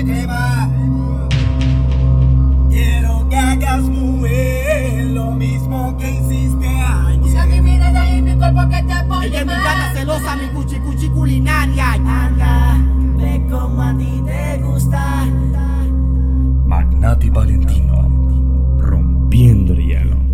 que va. Quiero que hagas, mujer, lo mismo que hiciste ayer. Si a mí viene de ahí mi cuerpo que te pone Ella es mi mal. gata celosa